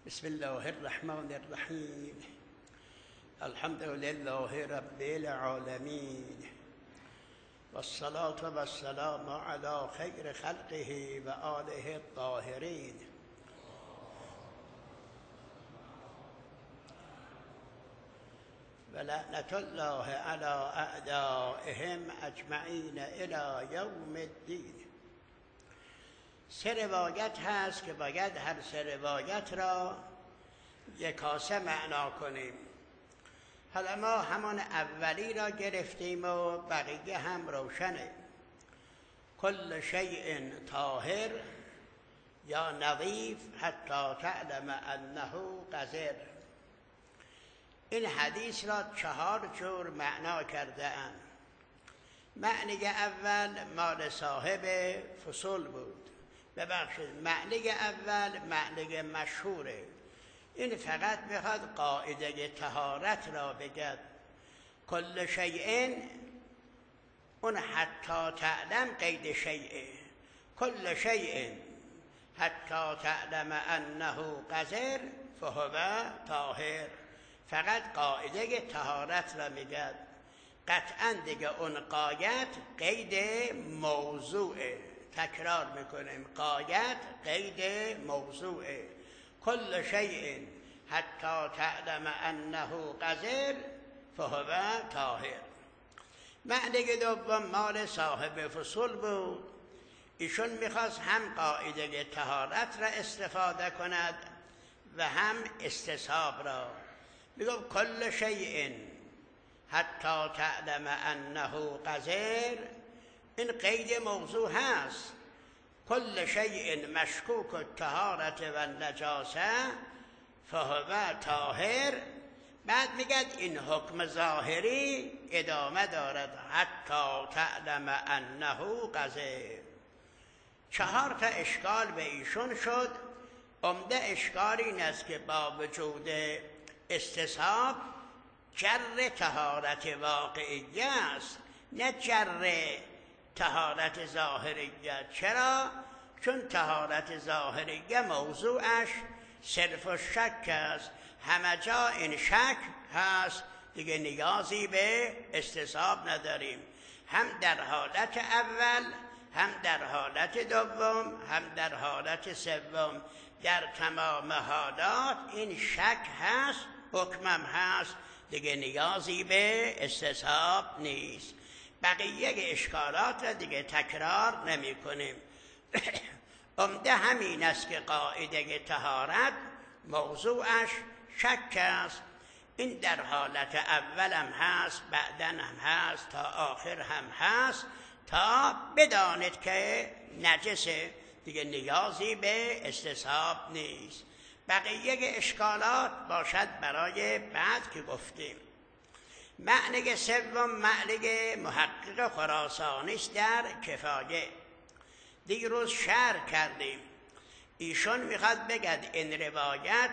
بسم الله الرحمن الرحیم. الحمد لله رب العالمین والصلاة والسلام علی خیر خلقه و آله الطاهرین. و لعنت الله علی اعدائهم اجمعین الی یوم الدین. سه روایت هست که باید هر سه روایت را یکاسه معنا کنیم. حالا ما همان اولی را گرفتیم و بقیه هم روشنه. کل شیء طاهر یا نظیف حتی تعلم انه قذر. این حدیث را 4 جور معنا کرده اند. معنی اول مال صاحب فصول بود. ببخشید، معنی اول معنی مشهوره. این فقط میخواد قاعده طهارت را بگد. کل شیء، اون حتی تعلم قید شیء. کل شیء حتی تعلم انه قذر فهو طاهر. فقط قاعده طهارت را میگد. قطعا دیگه اون قاید قید موضوعه. تکرار میکنیم، قاید قید موضوعه. کل شیء حتی تعلم انه قذر فهو طاهر. معنی دوم مال صاحب فصول بود. ایشون میخواست هم قاعده طهارت را استفاده کند و هم استصحاب را. میگم کل شیء حتی تعلم انه قذر، این قید موضوع هست. کل شیء مشکوک الطهارت و النجاسه فهو طاهر. بعد میگد این حکم ظاهری ادامه دارد حتی تعلم انه قذر. 4 تا اشکال به ایشون شد. عمده اشکال این است که با وجود استصحاب جر طهارت واقعی است، نه جر طهارت ظاهریه. چرا؟ چون طهارت ظاهریه موضوعش صرف و شک است. همه جا این شک هست، دیگه نیازی به استصحاب نداریم. هم در حالت اول، هم در حالت دوم، هم در حالت سوم. در تمام حالات این شک هست، حکمم هست، دیگه نیازی به استصحاب نیست. بقیه اشکالات را دیگه تکرار نمی کنیم. عمده همین است که قاعده طهارت موضوعش شک است. این در حالت اول هم هست، بعدن هم هست، تا آخر هم هست، تا بدانید که نجسه، دیگه نیازی به استصحاب نیست. بقیه اشکالات باشد برای بعد که گفتیم. معنی سوم معنی محقق خراسانی است در کفایه. دیروز شرح کردیم. ایشون میخواد بگد این روایت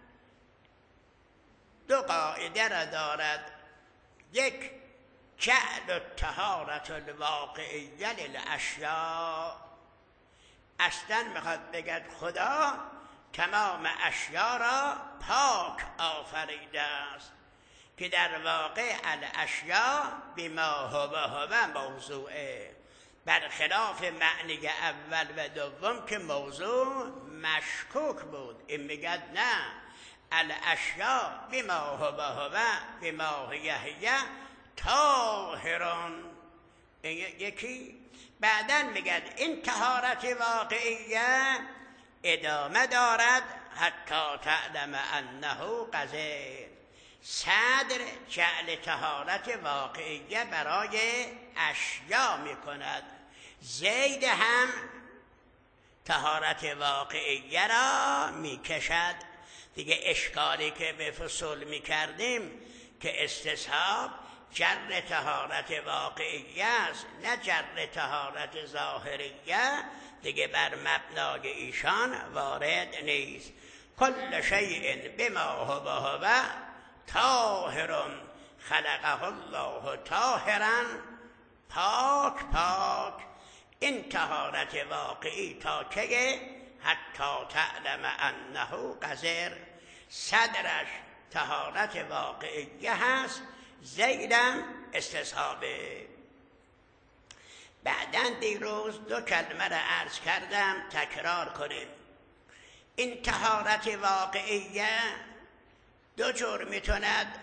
2 قاعده را دارد. یک، جعل الطهارت الواقعیه للاشیاء. اصلا میخواد بگد خدا تمام اشیاء را پاک آفریده است، که در واقع الاشیاء بما هو موضوعه. برخلاف معنی اول و دوم که موضوع مشکوک بود. این میگد نه، الاشیاء بما هو بما هی طاهرون. یکی. بعدن میگد این طهارت واقعیه ادامه دارد حتی تعلم انه قذر. صدر جعل طهارت واقعیه برای اشیا می کند. زید هم طهارت واقعیه را می کشد. دیگه اشکالی که به فصول می کردیم که استصحاب جر طهارت واقعیه است، نه جر طهارت ظاهریه، دیگه بر مبنای ایشان وارد نیست. کل شیء بما هو طاهر خلقه الله طاهرا. پاک پاک. این طهارت واقعی تا که حتی تعلم انه قذر. صدرش طهارت واقعیه هست، زیدم استصحابه. بعداً دیروز 2 کلمه را عرض کردم، تکرار کنیم. این طهارت واقعیه 2 جور میتوند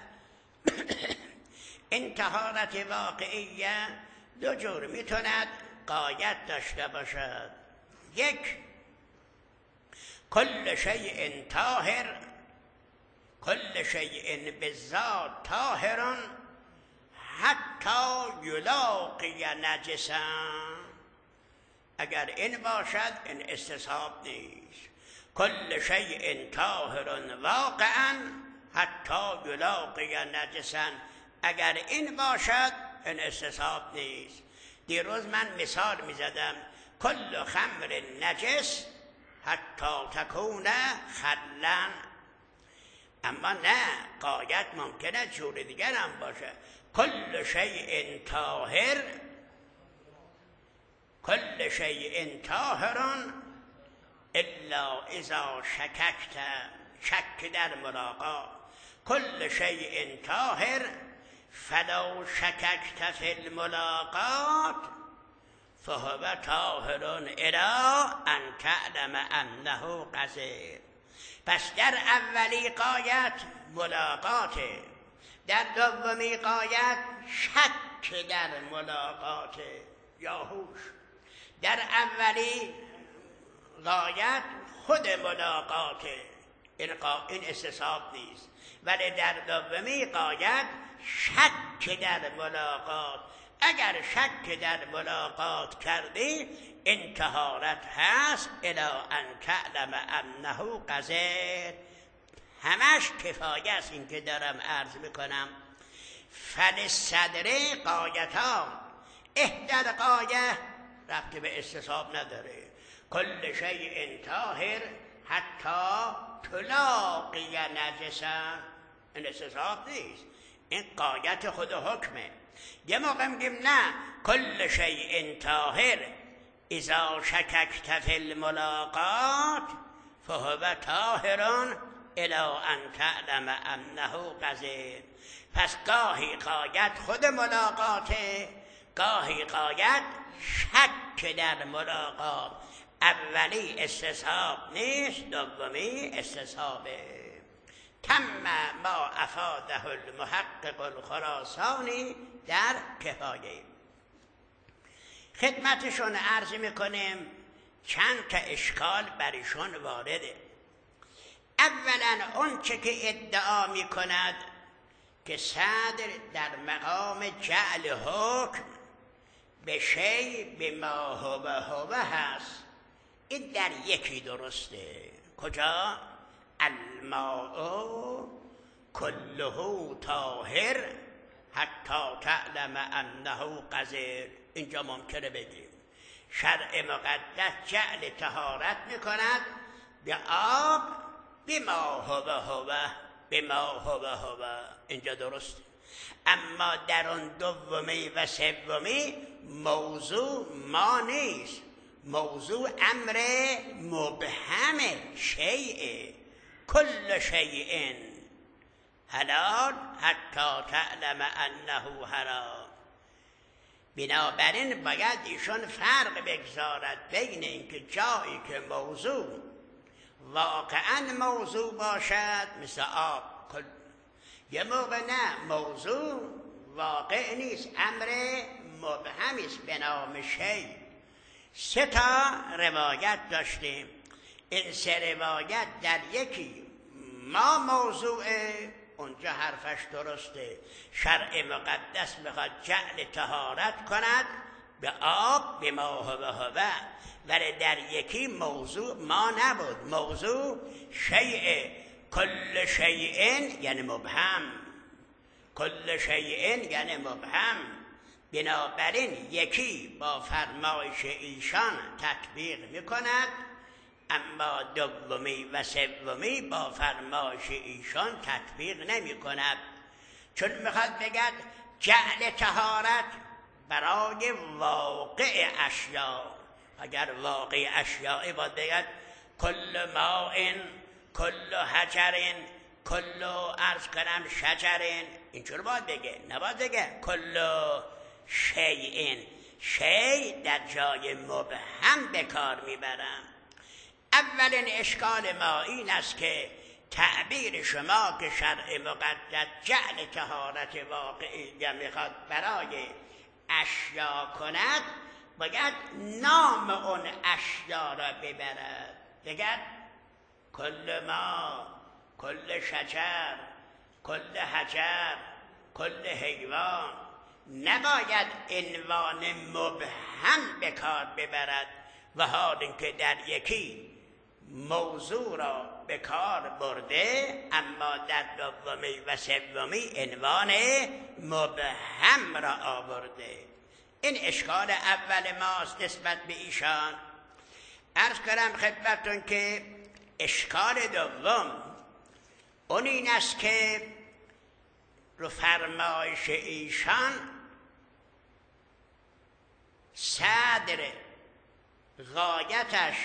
این طهارت واقعیه 2 جور میتوند غایت داشته باشد. 1 کل شیء طاهر، کل شیء بالذات طاهر حتی یلاقی نجسا. اگر این باشد این استصحاب نیست. کل شیء طاهر واقعا حتی یلاقی نجسا. اگر این باشد این استصحاب نیست. دیروز من مثال می زدم کل خمر نجس حتی تکون خلا. اما نه، غایت ممکنه جور دیگر هم باشه. کل شیء طاهر، کل شیء طاهر الا اذا شککت، شک در ملاقات. کل شیء طاهر فلو شککت فی الملاقات فهو طاهر الی ان تعلم انه قذر. پس در اولی غایت ملاقات، در دومی غایت شک در ملاقات یا هوش. در اولی غایت خود ملاقات، این استصحاب نیست، ولی در دومی غایت شک در ملاقات. اگر شک در ملاقات کردی این طهارت هست الی ان تعلم انه قذر. همش کفایه است این که دارم عرض میکنم. فلصدر غایتان، احدى غایه ربطی به استصحاب نداره. کل شیء طاهر حتی تلاقی نجسا، این استصحاب نیست، این غایت خود حکمه. یه موقع میگیم نه، کل شیء طاهر اذا شککت فی الملاقات فهو طاهر الی ان تعلم انه قذر. پس گاهی غایت خود ملاقاته، گاهی غایت شک در ملاقات. اولی استصحاب نیست، دومی استصحابه. تم ما افاده المحقق الخراسانی در کفایه. خدمتشون عرض میکنیم چند تا اشکال برشون وارده. اولا اون چه که ادعا میکند که صدر در مقام جعل حکم به شی به ما هو هست، این در یکی درسته. کجا؟ الماء کله طاهر حتی تعلم انه قذر. اینجا ممکنه بگیم شرع مقدس جعل طهارت میکند به آب بما هو، اینجا درسته. اما در اون دومی و سومی موضوع ما نیست، موضوع امر مبهم شیء. کل شیء حلال حتی تعلم انه حرام. بنابراین باید ایشون فرق بگذارد بین اینکه جایی که موضوع واقعا موضوع باشد مثل آب، یه موقع نه، موضوع واقع نیست، امر مبهمی است به نام شی. 3 تا روایت داشتیم. این 3 روایت در یکی ما موضوعه، اونجا حرفش درسته. شرع مقدس میخواد جعل طهارت کند به آب به ما هو، ولی در یکی موضوع ما نبود، موضوع شیء. کل شیء یعنی مبهم، کل شیء یعنی مبهم. بنابراین یکی با فرمایش ایشان تطبیق میکند، اما دومی و سومی با فرمایش ایشان تطبیق نمی کند. چون میخواد بگد جعل طهارت برای واقع اشیاء. اگر واقع اشیاء باید بگد کل ماء کل حجر کل عرض کنم شجر. اینجور باید بگه، نباید بگه کل شیء. شیء در جای مبهم به کار میبرم. اولین اشکال ما این است که تعبیر شما که شرع مقدس جعل طهارت واقعی میخواد برای اشیا کند، باید نام اون اشیا را ببرد. بگد کل ما کل شجر کل حجر کل حیوان. نباید عنوان مبهم به کار ببرد، و حال اینکه در یکی موضوع را به کار برده، اما در دومی و سومی عنوان مبهم را آورده. این اشکال اول ماست نسبت به ایشان. عرض کنم خدمتتون که اشکال دوم اون این است که رو فرمایش ایشان صدر غایتش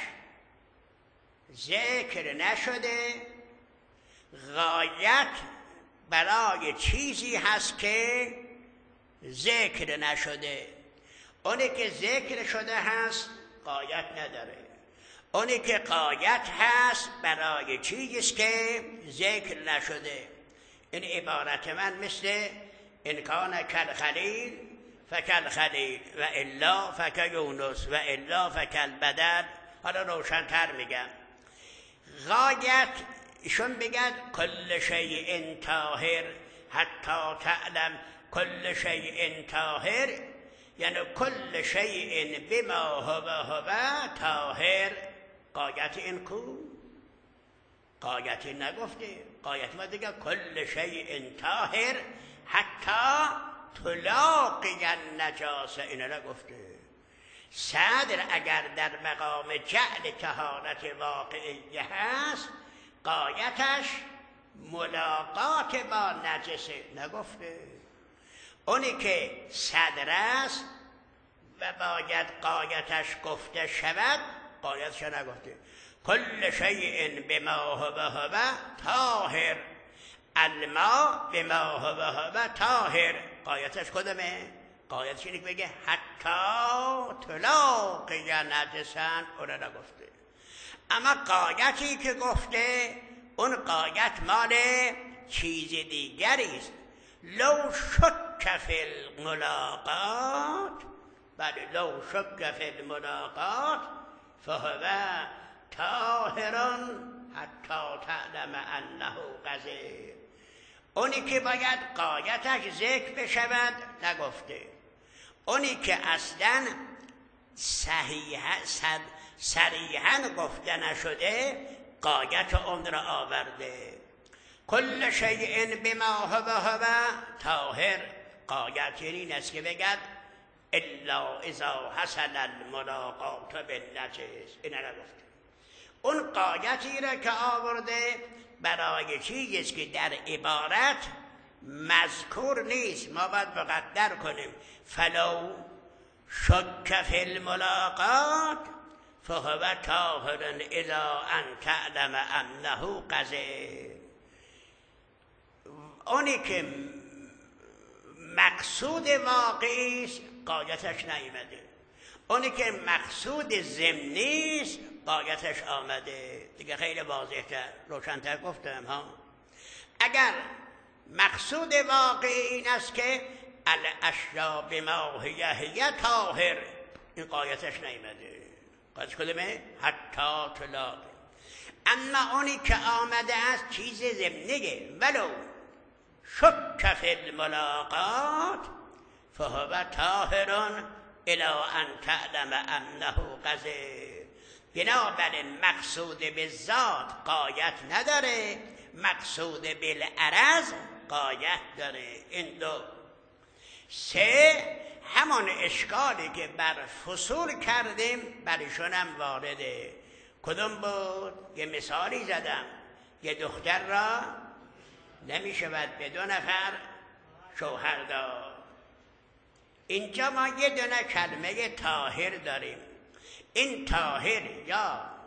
ذکر نشده. غایت برای چیزی هست که ذکر نشده. اونی که ذکر شده هست غایت نداره. اونی که غایت هست برای چیزی که ذکر نشده. این عبارت من مثل ان کان کالخلیل فکالخلیل و الا فکیونس و الا فکالبدر. حالا روشن‌تر میگم. غایت ایشون بگن کل شیء طاهر حتی تعلم کل شیء طاهر، یعنی کل شیء بما هو طاهر. غایت این کو؟ غایت نگفته. غایت ما دیگه کل شیء طاهر حتی تلاقی النجاسه، اینو نگفته. صدر اگر در مقام جعل طهارت واقعی هست، غایتش ملاقات با نجسه، نگفته. اونی که صدر است و باید غایتش گفته شود، غایتش نگفته. کل شیء بما هو طاهر، الماء بما هو طاهر. غایتش کدومه؟ غایتش اینه که بگه حتی تلاقی نجسن، اون نگفته. اما غایتی که گفته اون غایت مال چیز دیگری است. لو شک فی الملاقات، بله لو شک فی الملاقات فهو طاهر حتی تعلم انه قذر. اونی که باید غایتش ذکر بشود نگفته. اونی که اصلا صریحاً گفته نشده، غایت اون را آورده. کل شیء بما هو طاهر. غایت این است که بگد الا اذا حصل الملاقات بالنجس، این نگفته. اون غایتی را که آورده برای چیزی که در عبارت مذکور نیست، ما باید مقدر کنیم. فلو شک فی الملاقات فهو طاهر الی ان تعلم انه قذر. اونی که مقصود واقعی است غایتش نیامده. اونی که مقصود ضمنی است غایتش آمده. دیگه خیلی واضح‌تر روشن‌تر گفتم ها. اگر مقصود واقعی این است که الاشیا بما هی طاهر، این غایتش نیامده. غایتش کدومه؟ حتی طلاق. اما اونی که آمده است چیز ضمنیه. ولو شک فی الملاقات فهو طاهر الی ان تعلم انه قذر. بنابراین مقصود به ذات غایت نداره، مقصود بالعرض غایت داره. این دو. سه، همان اشکالی که بر فصول کردیم برشون هم وارده. کدوم بود؟ یه مثالی زدم. یه دختر را نمیشود به 2 نفر شوهر داد. اینجا ما یه دونه کلمه طاهر داریم. این طاهر یا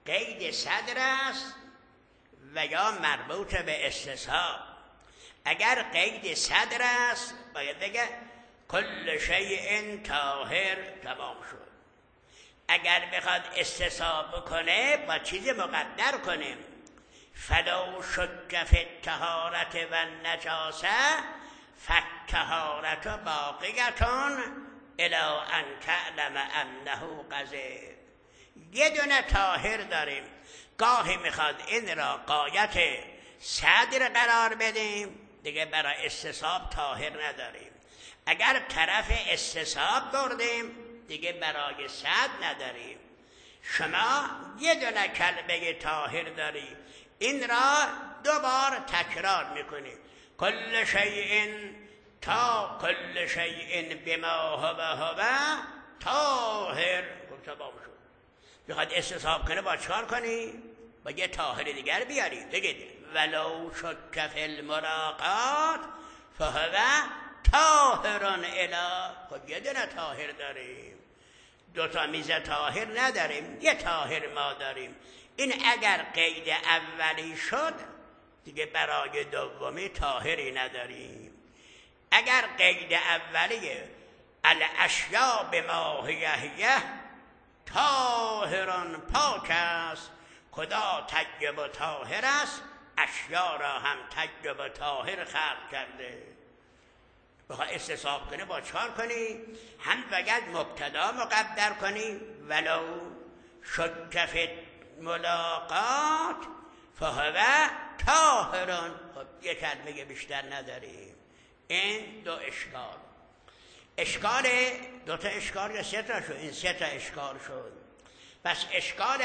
قید صدر است و یا مربوط به استصحاب. اگر قید صدر است باید بگه کل شیء طاهر، تمام شد. اگر بخواد استصحاب کنه با چیز مقدر کنیم، فلو شک فی الطهارة و النجاسه فالطهارة باقیة الی ان تعلم انه قذر. یه دونه طاهر داریم، گاهی میخواد این را غایت صدر قرار بدیم، دیگه برای استصحاب طاهر نداریم. اگر طرف استصحاب بردیم دیگه برای صدر نداریم. شما یه دونه کلمه طاهر داری، این را 2 بار تکرار میکنیم. کل شیء تا کل شیء بما هو طاهر. تمام شد. بخواد استصحاب کنه با چکار کنی؟ با یه طاهر دیگر بیاری. بگید ولو شک فی الملاقات فهو طاهر الی. خب یه دونه طاهر داریم، 2 تا میز طاهر نداریم، یه طاهر ما داریم. این اگر قید اولی شد دیگه برای دومی طاهری نداریم. اگر قید اولیه الاشیاء بما هی طاهران، پاک است، خدا طیب و طاهر است، اشیا را هم طیب و طاهر خلق کرده. بخواه استصحاب کنه با چکار کنی؟ هم باید مبتدا مقدر کنی ولو شک فی ملاقات فهو طاهران. خب یه کلمه بیشتر نداریم. این 2 اشکال. اشکال 2 تا اشکال یا 3 تا شد؟ این 3 تا اشکال شد. پس اشکال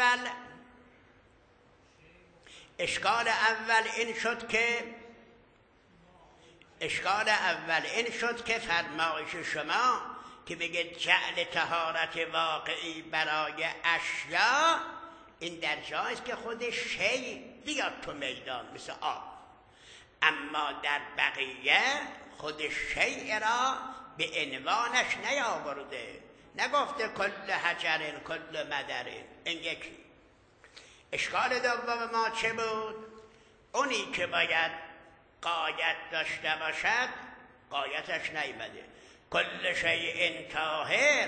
اول این شد که فرمایش شما که بگید جعل طهارت واقعی برای اشیا، این در جایست که خود شی بیاد تو میدان مثل آب، اما در بقیه خود شیء را به عنوانش نیاورده، نگفته کل حجر کل مدر. این یکی. اشکال دوم ما چه بود؟ اونی که باید غایت داشته باشد غایتش نیامده. کل شیء طاهر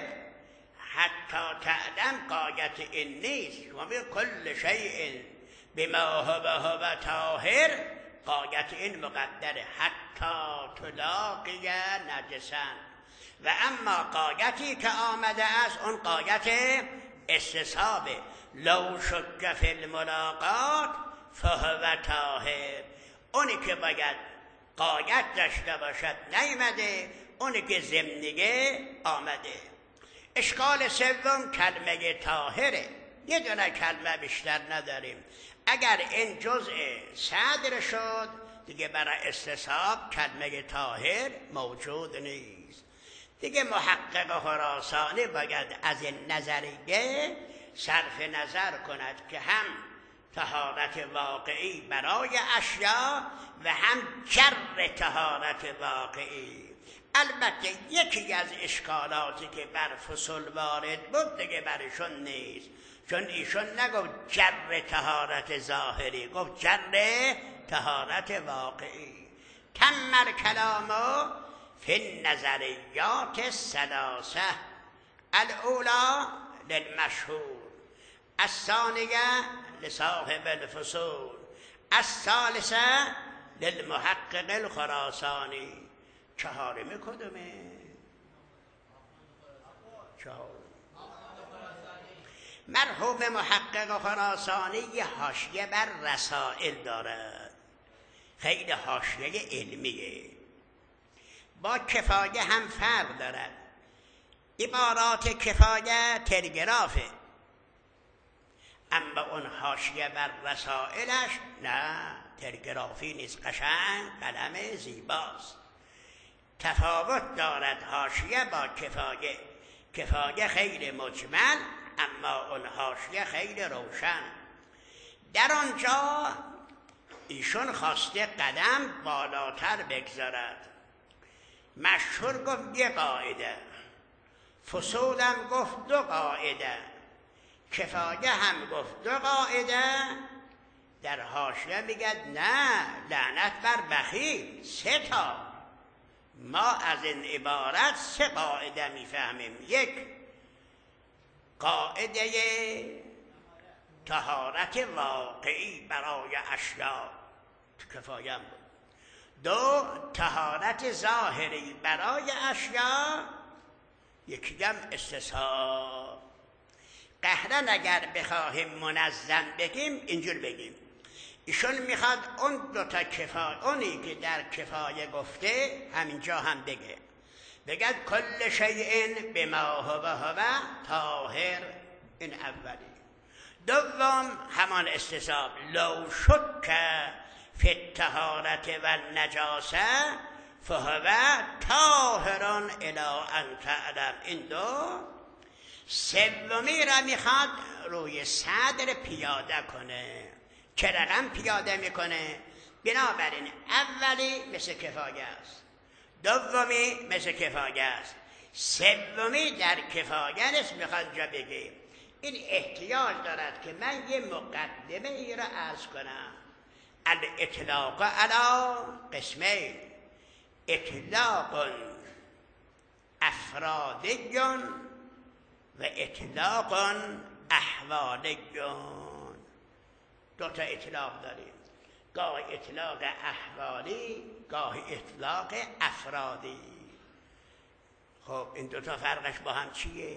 حتی تعلم غایت این نیست. شما بگید کل شیء بما هو طاهر، غایت این مقدره حتی تلاقی نجسن. و اما غایتی که آمده است اون غایت استصحابه. لو شک فی الملاقات فهو طاهر. اونی که باید غایت داشته باشد نیامده، اونی که ضمنیه آمده. اشکال سوم کلمه طاهره، یه دونه کلمه بیشتر نداریم. اگر این جزء صدر شد دیگه برای استصحاب کلمه طاهر موجود نیست. دیگه محقق خراسانی باید از این نظریه صرف نظر کند که هم طهارت واقعی برای اشیا و هم جر طهارت واقعی. البته یکی از اشکالاتی که بر فصول وارد بود دیگه برشون نیست، چون ایشون نگفت جر طهارت ظاهری، گفت جر طهارت واقعی. تم کلام فی النظریات الثلاثه، الاولی للمشهور، الثانیه لصاحب الفصول، الثالثه للمحقق الخراسانی. چهارمی کدومه؟ مرحوم محقق خراسانی یه حاشیه بر رسائل دارد، خیلی حاشیه علمیه، با کفایه هم فرق دارد. عبارات کفایه تلگرافه، اما اون حاشیه بر رسائلش نه تلگرافی نیست، قشنگ قلم زیباست. تفاوت دارد حاشیه با کفایه. کفایه خیلی مجمل، اما اون حاشیه خیلی روشن. در آنجا ایشون خواسته قدم بالاتر بگذارد. مشهور گفت 1 قاعده، فصولم گفت 2 قاعده، کفایه هم گفت 2 قاعده، در حاشیه میگه نه لعنت بر بخیل 3 تا. ما از این عبارت 3 قاعده میفهمیم. 1 قاعده طهارت واقعی برای اشیاء کفایه بود. 2 طهارت ظاهری برای اشیاء، یکی هم استصحاب. قهرن اگر بخواهیم منظم بگیم اینجور بگیم، ایشون میخواد اون 2 تا کفایه، اونی که در کفایه گفته همینجا هم بگه کل شیء بما هو طاهر، این اولی. دوم همان استصحاب لو شک فی الطهارت و النجاسه فهو طاهر الی ان تعلم، این 2. سومی را میخواد روی صدر پیاده کنه. چه رقم پیاده میکنه؟ بنابراین اولی مثل کفایه است، دومی مثل کفایه است، سومی در کفایه است. میخواد جا بگه این احتیاج دارد که من یه مقدمه ای را عرض کنم. الاطلاق علی قسمین، اطلاق افرادی و اطلاق احوالی. 2 تا اطلاق داریم، گاهی اطلاق احوالی، گاهی اطلاق افرادی. خب این 2 تا فرقش با هم چیه؟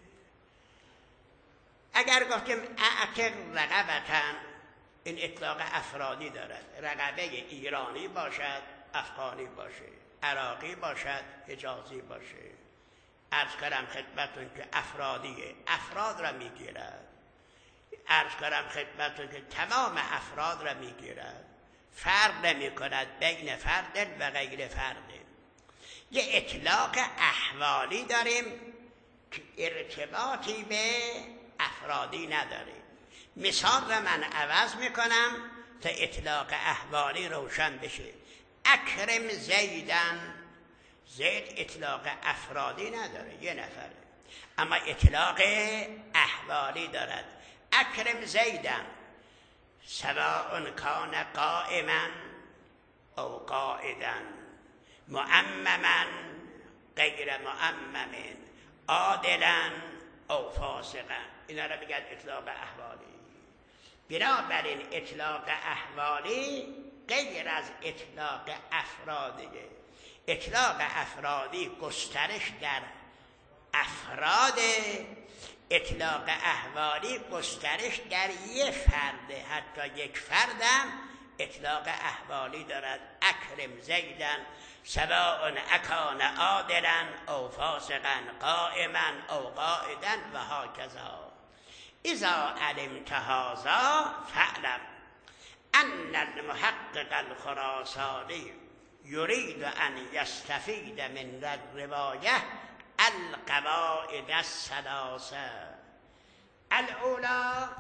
اگر گفتیم اعتق رقبتن، این اطلاق افرادی دارد. رقبه ایرانی باشد، افغانی باشه، عراقی باشد، حجازی باشه. عرض کردم خدمتون که افرادیه، افراد را میگیرد. عرض کردم خدمتون که تمام افراد را میگیرد، فرق نمی کند بین فرد و غیر فرد. یه اطلاق احوالی داریم که ارتباطی به افرادی نداره. مثال را من عوض میکنم تا اطلاق احوالی روشن بشه. اکرم زیدن، زید اطلاق افرادی نداره، یه نفره، اما اطلاق احوالی دارد. اکرم زیدن سواء کان قائما او قائدا، معمما غیر معمم، عادلا او فاسقا. اینا را میگن اطلاق احوالی. بنابراین اطلاق احوالی غیر از اطلاق افرادیه. اطلاق افرادی گسترش در افراد، اطلاق احوالی گسترش در یه فرده، حتی یک فردم اطلاق احوالی دارد. اکرم زیدن سواء اکان عادلا او فاسقا، قائما او قائدا و هکذا. اذا علمت هذا فاعلم ان المحقق الخراسانی يريد أن يستفيد من الرواية القواعد الثلاثة. الأولى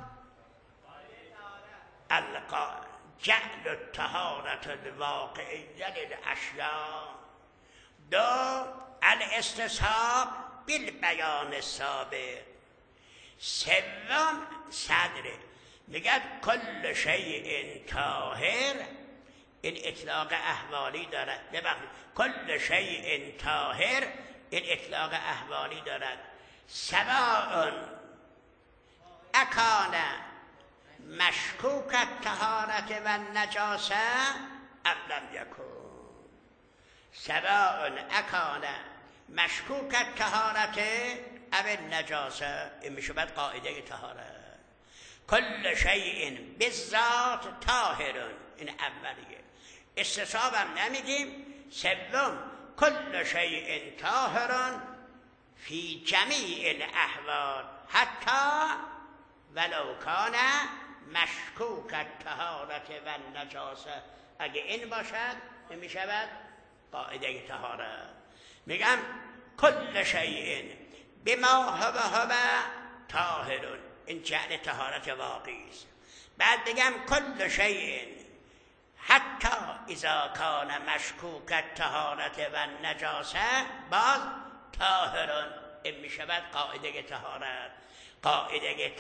جعل الطهارة الواقعية للأشياء. 2 الاستصحاب بالبيان السابق. 3 صدر میگه کل شیء طاهر، این اطلاق احوالی دارد. ببخشید کل شیء طاهر، این اطلاق احوالی دارد. سواء اکان مشکوک الطهارت و النجاسه ام لم یکن. سواء اکان مشکوک الطهارت او النجاسه، این میشه بعد قاعده طهارت. کل شیء بالذات طاهر، این اولیه. استصحاب هم نمیگیم. 3 کل شیء طاهر فی جمیع الاحوال حتی ولو کان مشکوک الطهارت و النجاسه. اگه این باشد می شود قاعده طهارت. میگم کل شیء بما هو طاهر، این جعل طهارت واقعی است. بعد بگم کل شیء حتی اذا کان مشکوک الطهارت و النجاسه باز طاهر، این می شود قاعده طهارت. قاعده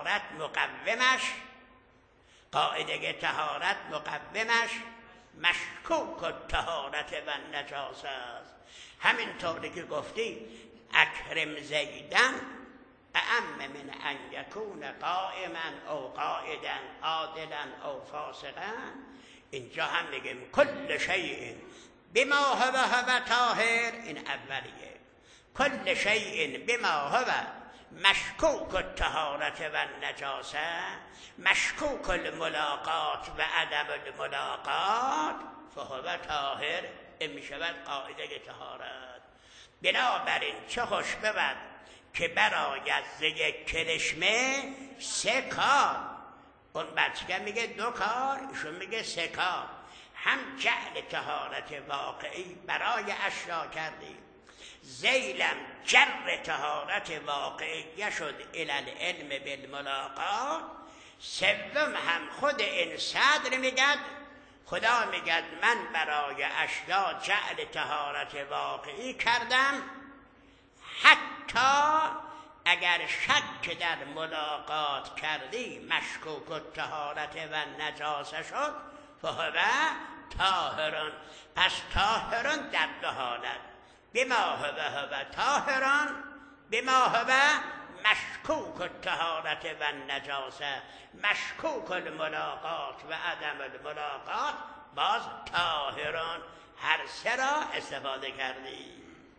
طهارت مقومش مشکوک الطهارت و نجاست است. همینطوری که گفتی اکرم زیدن اعم من ان یکون قائما او قاعدا عادلا او فاسقا. اینجا هم میگیم کل شیء بما هو طاهر، این اولیه. کل شیء بما هو مشکوک الطهارت و نجاسه، مشکوک الملاقات و عدم الملاقات فهو طاهر، این میشود قاعده طهارت. بنابراین چه خوش بود که براید ز یک کرشمه 3 کار. اون بچه میگه 2 کار، ایشون میگه 3 کار. هم جعل طهارت واقعی برای اشیا کردیم، زیلم جر طهارت واقعی شد الالعلم بالملاقات. سوم هم خود این صدر میگد، خدا میگد من برای اشیا جعل طهارت واقعی کردم، حتی اگر شک در ملاقات کردی مشکوک الطهارت و نجاسه شد فهو طاهرون. پس طاهرون در 2 حالت، بما هو طاهرون، بما هو مشکوک الطهارت و نجاسه، مشکوک الملاقات و عدم الملاقات باز طاهرون. هر 3 را استفاده کردی.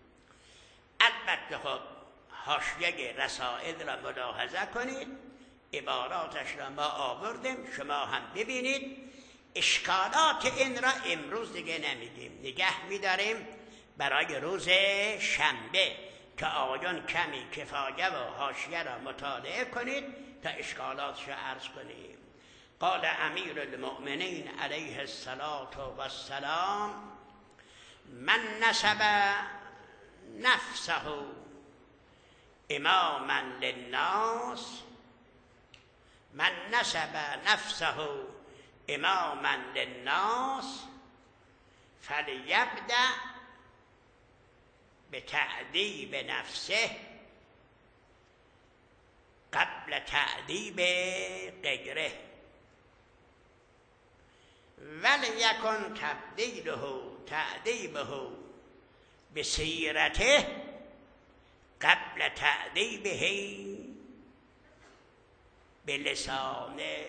البته خب حاشیه رسائل را ملاحظه کنید، عباراتش را ما آوردیم، شما هم ببینید. اشکالات این را امروز دیگه نمیگیم، نگه میداریم برای روز شنبه که آقایان کمی کفایه و حاشیه را مطالعه کنید تا اشکالاتش را عرض کنیم. قال امیر المؤمنین علیه السلام من نسب نفسه اماما للناس، من نسب نفسه اماما للناس فلیبدأ بتأدیب نفسه قبل تأدیب غیره ولیکن تأدیبه بسیرته قبل تأدیبه بلسانه.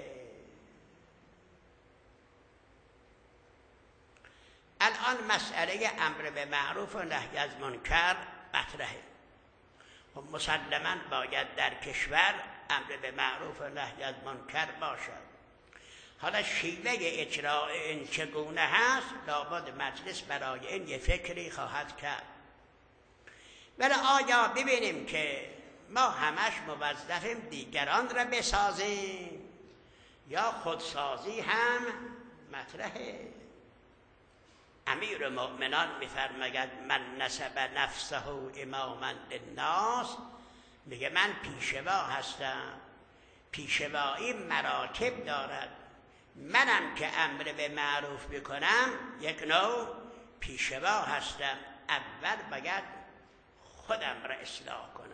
الان مسئله امر به معروف و نهی از منکر مطرحه. خب مسلماً باید در کشور امر به معروف و نهی از منکر باشد. حالا شیوه اجرای این چگونه هست لابد مجلس برای این یه فکری خواهد کرد. ولی آیا ببینیم که ما همش موظفیم دیگران را بسازیم یا خودسازی هم مطرحه؟ امیر مؤمنان میفرماید من نسب نفسه اماما للناس، میگه من پیشوا هستم، پیشوایی مراتب دارد. منم که امر به معروف بکنم یک نوع پیشوا هستم. اول باید خودم را اصلاح کنم.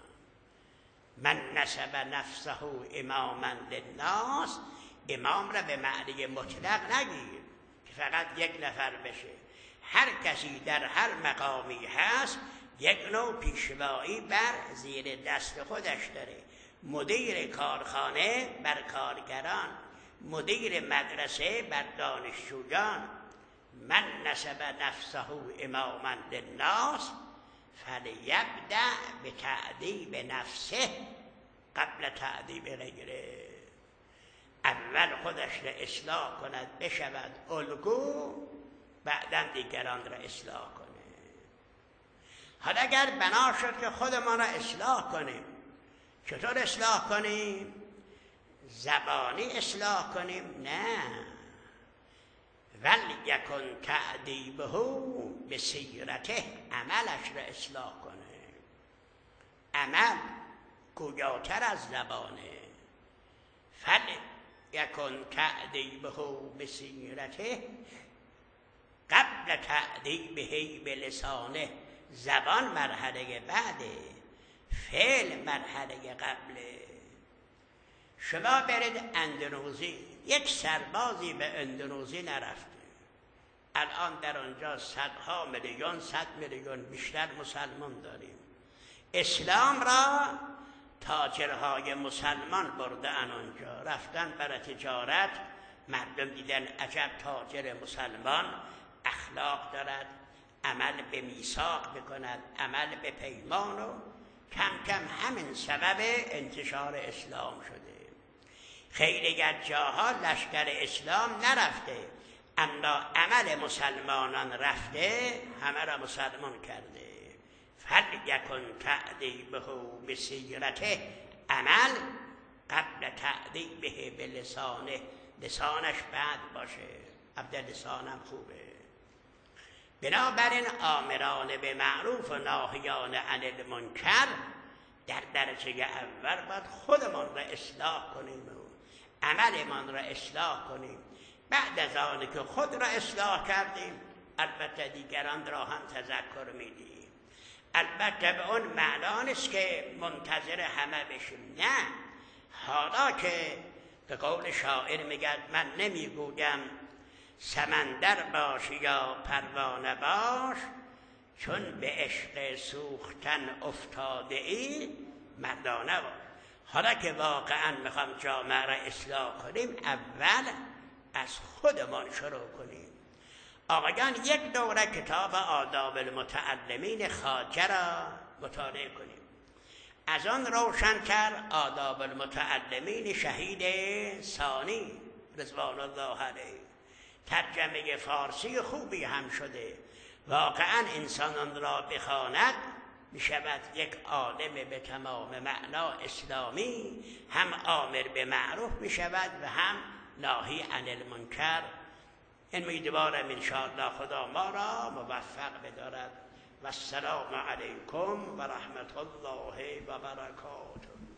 من نسب نفسه اماما للناس، امام را به معنی مطلق نگیر که فقط یک نفر بشه. هر کسی در هر مقامی هست یک نوع پیشوایی بر زیر دست خودش داره. مدیر کارخانه بر کارگران، مدیر مدرسه بر دانشجویان. من نسب نفسه اماما للناس فلیبدأ بتأدیب نفسه قبل تأدیب غیره. اول خودش را اصلاح کند بشود الگو، بعداً دیگران را اصلاح کنه. حالا اگر بنا شد که خودمان را اصلاح کنیم، چطور اصلاح کنیم؟ زبانی اصلاح کنیم؟ نه، ولیکن تأدیبه بسیرته، عملش را اصلاح کنه. عمل گویاتر از زبانه. فلیکن تأدیبه بسیرته قبل تأدیبه بلسانه. زبان مرحله بعده. فعل مرحله قبله. شما برید اندونزی، یک سربازی به اندونزی نرفته، الان در آنجا صدها میلیون، 100 میلیون بیشتر مسلمان داریم. اسلام را تاجرهای مسلمان بردن آنجا، رفتن برای تجارت، مردم دیدن عجب تاجر مسلمان اخلاق دارد، عمل به میثاق بکند، عمل به پیمان، و کم کم همین سبب انتشار اسلام شده. خیلی از جاها لشکر اسلام نرفته، اما عمل مسلمانان رفته، همه را مسلمان کرده. فلیکن تعذیبه بسیرته، عمل قبل تعذیبه به لسانه، لسانش بد باشه، البته لسانم خوبه. بنابراین آمران به معروف و ناهیان عن المنکر در درجه اول باید خودمان را اصلاح کنیم و عملمان را اصلاح کنیم. بعد از آن که خود را اصلاح کردیم، البته دیگران را هم تذکر میدیم. البته به اون معنا نیست که منتظر همه بشیم، نه. حالا که به قول شاعر میگد من نمیگویم سمندر باش یا پروانه باش، چون به عشق سوختن افتاده ای مردانه باش. حالا که واقعا میخوام جامعه را اصلاح کنیم، اول از خودمان شروع کنیم. آقایان یک دوره کتاب آداب المتعلمین خواجه را مطالعه کنیم. از آن روشن‌تر آداب المتعلمین شهید ثانی رضوان الله علیه، ترجمه فارسی خوبی هم شده. واقعا انسان آن را بخواند میشود یک عالم به تمام معنا اسلامی، هم آمر به معروف میشود و هم ناهی عن المنکر. امیدوارم انشاءالله خدا ما را موفق بدارد. و السلام علیکم و رحمت الله و برکاته.